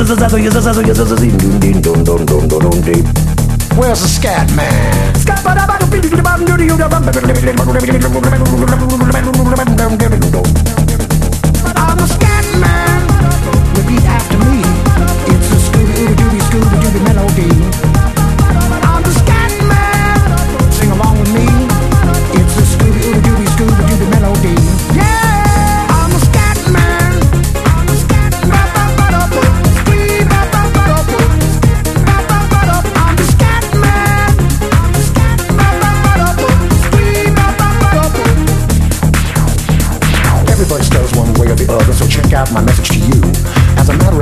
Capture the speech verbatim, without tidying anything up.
Where's the scat man? I'm a scat man. Repeat after me. It's a Scooby-Dooby, Scooby-Dooby melody. I'm the scat man. Sing along with me. It's a Scooby-Dooby, Scooby-Dooby melody. Yeah, I'm a scat man. I'm a scat man. I'm the scat man. I'm the scat man. Everybody spells one way or the other, so check out my message to you. As a matter